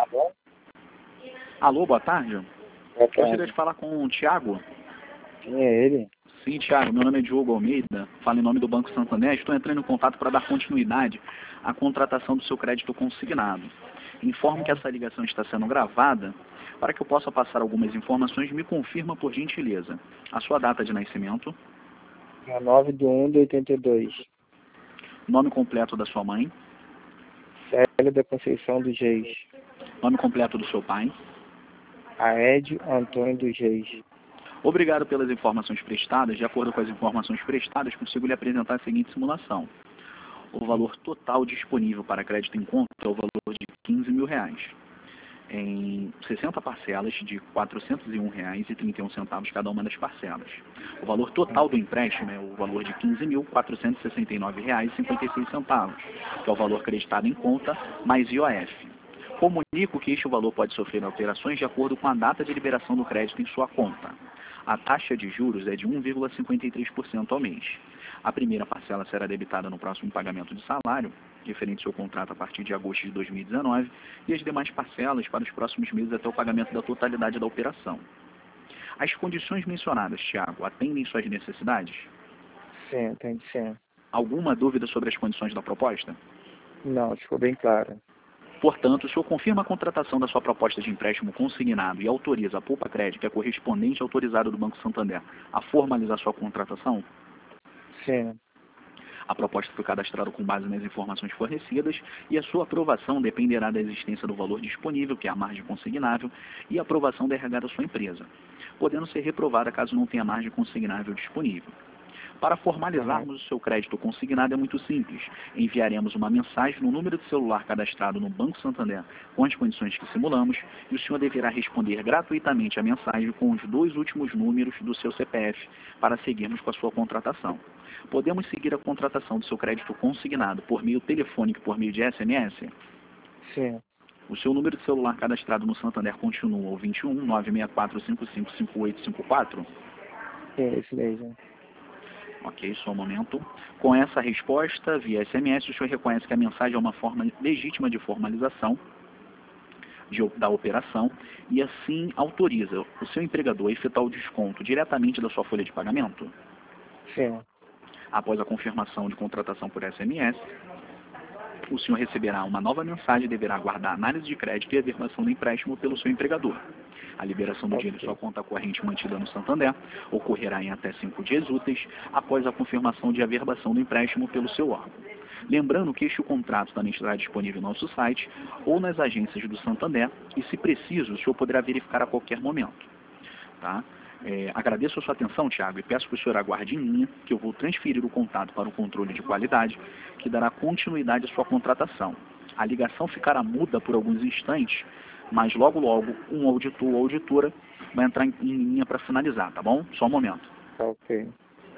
Alô, boa tarde. Boa Gostaria tarde. de falar com o Tiago. Quem é ele? Sim, Tiago, meu nome é Diogo Almeida, falo em nome do Banco Santander. Estou entrando em contato para dar continuidade à contratação do seu crédito consignado. Informo que essa ligação está sendo gravada. Para que eu possa passar algumas informações, me confirma por gentileza a sua data de nascimento, Dia 9/1/82. nome completo da sua mãe, Célia da Conceição dos Reis. nome completo do seu pai. Aédio Antônio dos Reis. Obrigado pelas informações prestadas. De acordo com as informações prestadas, consigo lhe apresentar a seguinte simulação. O valor total disponível para crédito em conta é o valor de R$ 15.000, em 60 parcelas de R$ 401,31 cada uma das parcelas. O valor total do empréstimo é o valor de R$ 15.469,56, que é o valor creditado em conta, mais IOF. Comunico que este valor pode sofrer alterações de acordo com a data de liberação do crédito em sua conta. A taxa de juros é de 1,53% ao mês. A primeira parcela será debitada no próximo pagamento de salário, referente ao seu contrato a partir de agosto de 2019, e as demais parcelas para os próximos meses até o pagamento da totalidade da operação. As condições mencionadas, Tiago, atendem suas necessidades? Sim, tem sim. Alguma dúvida sobre as condições da proposta? Não, ficou bem claro. Portanto, o senhor confirma a contratação da sua proposta de empréstimo consignado e autoriza a Poupa Crédito, que é correspondente autorizado do Banco Santander, a formalizar sua contratação? Sim. A proposta foi cadastrada com base nas informações fornecidas e a sua aprovação dependerá da existência do valor disponível, que é a margem consignável, e a aprovação da RH da sua empresa, podendo ser reprovada caso não tenha margem consignável disponível. Para formalizarmos o seu crédito consignado é muito simples. Enviaremos uma mensagem no número de celular cadastrado no Banco Santander com as condições que simulamos e o senhor deverá responder gratuitamente a mensagem com os 2 últimos números do seu CPF para seguirmos com a sua contratação. Podemos seguir a contratação do seu crédito consignado por meio telefônico e por meio de SMS? Sim. O seu número de celular cadastrado no Santander continua o 21 964 55 5854? Sim, esse mesmo. Ok, só um momento. Com essa resposta, via SMS, o senhor reconhece que a mensagem é uma forma legítima de formalização da operação e assim autoriza o seu empregador a efetuar o desconto diretamente da sua folha de pagamento? Sim. Após a confirmação de contratação por SMS, o senhor receberá uma nova mensagem e deverá aguardar a análise de crédito e a versão do empréstimo pelo seu empregador. A liberação do dinheiro em sua conta corrente mantida no Santander ocorrerá em até 5 dias úteis após a confirmação de averbação do empréstimo pelo seu órgão. Lembrando que este contrato também estará disponível no nosso site ou nas agências do Santander e, se preciso, o senhor poderá verificar a qualquer momento. Tá? Agradeço a sua atenção, Tiago, e peço que o senhor aguarde em linha, que eu vou transferir o contato para o controle de qualidade, que dará continuidade à sua contratação. A ligação ficará muda por alguns instantes, mas logo um auditor ou auditora vai entrar em linha para finalizar, tá bom? Só um momento. Tá ok.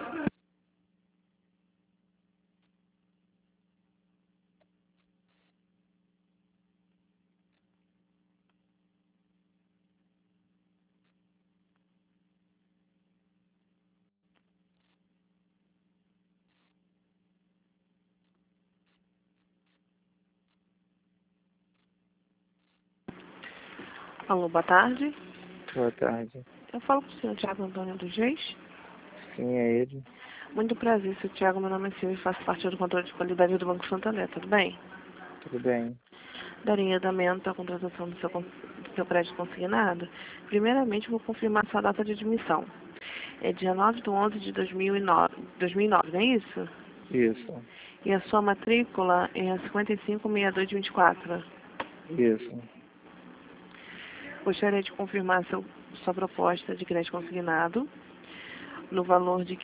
Alô, boa tarde. Boa tarde. Eu falo com o senhor Tiago Antônio dos Reis. Sim, é ele. Muito prazer, senhor Tiago. Meu nome é Silvia e faço parte do controle de qualidade do Banco Santander. Tudo bem? Tudo bem. Darei andamento à contratação do seu crédito consignado. Primeiramente, vou confirmar sua data de admissão. É dia 9/11 de 2009, não é isso? Isso. E a sua matrícula é a 556224. Isso. Gostaria de confirmar sua proposta de crédito consignado no valor de R$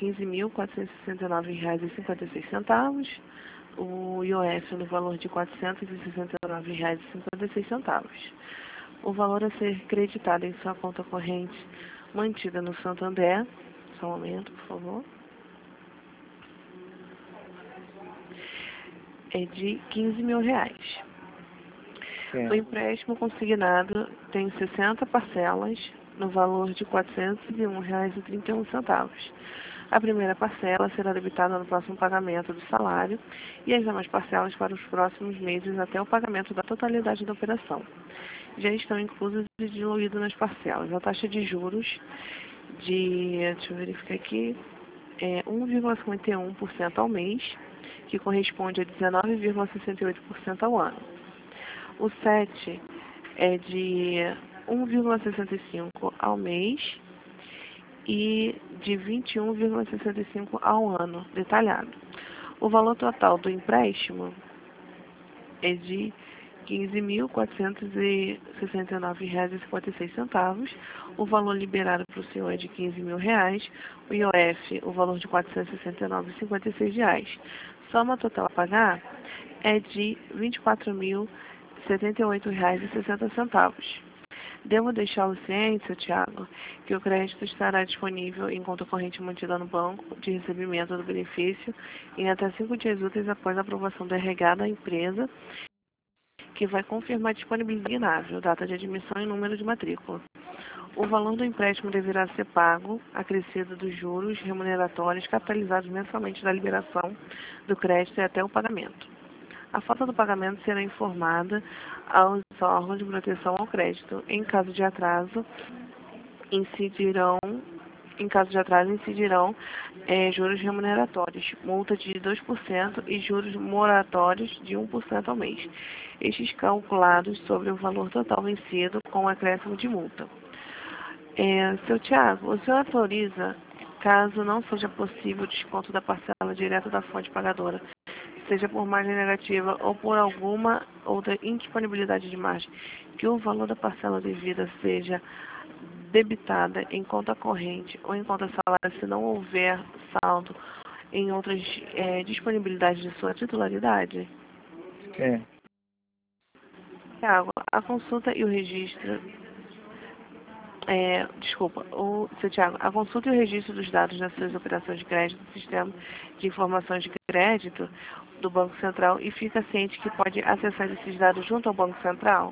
15.469,56, o IOF no valor de R$ 469,56. O valor a ser creditado em sua conta corrente mantida no Santander, só um momento, por favor, é de R$ 15.000. Sim. O empréstimo consignado tem 60 parcelas no valor de R$ 401,31. A primeira parcela será debitada no próximo pagamento do salário e as demais parcelas para os próximos meses até o pagamento da totalidade da operação. já estão inclusas e diluídas nas parcelas. A taxa de juros deixa eu verificar aqui, é 1,51% ao mês, que corresponde a 19,68% ao ano. O 7 é de 1,65% ao mês e de 21,65% ao ano, detalhado. O valor total do empréstimo é de R$ 15.469,56. O valor liberado para o senhor é de R$ 15.000. O IOF, o valor de R$ 469,56. Soma total a pagar é de R$ 24.078,60. Devo deixá-lo ciente, seu Tiago, que o crédito estará disponível em conta corrente mantida no banco de recebimento do benefício em até 5 dias úteis após a aprovação do RH da empresa, que vai confirmar a disponibilidade inável, data de admissão e número de matrícula. O valor do empréstimo deverá ser pago, acrescido dos juros remuneratórios capitalizados mensalmente da liberação do crédito e até o pagamento. A falta do pagamento será informada aos órgãos de proteção ao crédito. Em caso de atraso, incidirão juros remuneratórios, multa de 2% e juros moratórios de 1% ao mês. Estes calculados sobre o valor total vencido com acréscimo de multa. Seu Tiago, o senhor autoriza, caso não seja possível o desconto da parcela direta da fonte pagadora, seja por margem negativa ou por alguma outra indisponibilidade de margem, que o valor da parcela devida seja debitada em conta corrente ou em conta salário, se não houver saldo em outras disponibilidades de sua titularidade? Tiago, a consulta e o registro... seu Tiago, a consulta e o registro dos dados das suas operações de crédito do Sistema de Informações de Crédito do Banco Central e fica ciente que pode acessar esses dados junto ao Banco Central?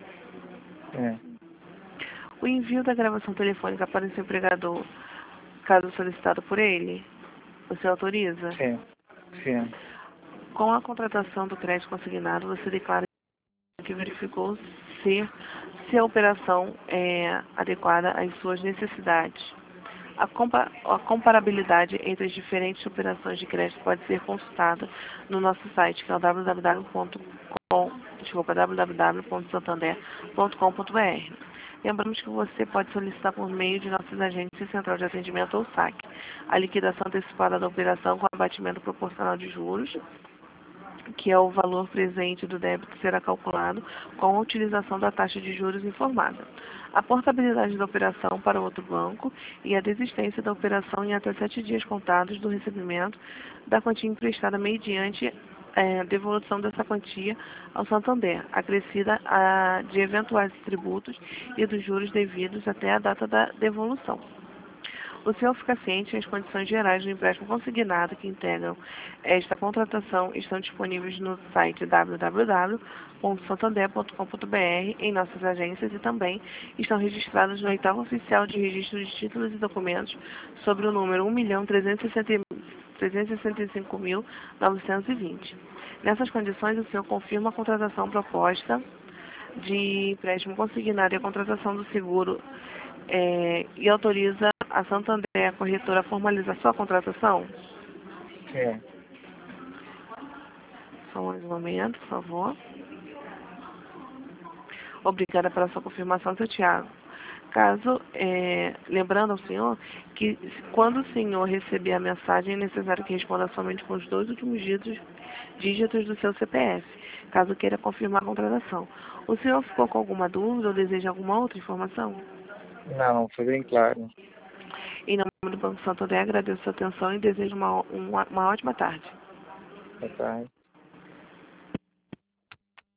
O envio da gravação telefônica para o seu empregador, caso solicitado por ele, você autoriza? Sim. Com a contratação do crédito consignado, você declara que verificou se a operação é adequada às suas necessidades. A comparabilidade entre as diferentes operações de crédito pode ser consultada no nosso site, que é o www.santander.com.br. Lembramos que você pode solicitar por meio de nossas agências Central de Atendimento ou SAC a liquidação antecipada da operação com abatimento proporcional de juros, que é o valor presente do débito será calculado com a utilização da taxa de juros informada. A portabilidade da operação para outro banco e a desistência da operação em até 7 dias contados do recebimento da quantia emprestada mediante devolução dessa quantia ao Santander, acrescida de eventuais tributos e dos juros devidos até a data da devolução. O senhor fica ciente que as condições gerais do empréstimo consignado que integram esta contratação estão disponíveis no site www.santander.com.br, em nossas agências, e também estão registrados no oitavo oficial de registro de títulos e documentos sobre o número 1.365.920. Nessas condições, o senhor confirma a contratação proposta de empréstimo consignado e a contratação do seguro e autoriza a Santander, a corretora, a formalizar sua contratação? Só mais um momento, por favor. Obrigada pela sua confirmação, seu Tiago. Lembrando ao senhor que quando o senhor receber a mensagem, é necessário que responda somente com os 2 últimos dígitos do seu CPF, caso queira confirmar a contratação. O senhor ficou com alguma dúvida ou deseja alguma outra informação? Não, foi bem claro. Em nome do Banco Santander, agradeço a sua atenção e desejo uma ótima tarde. Boa tarde.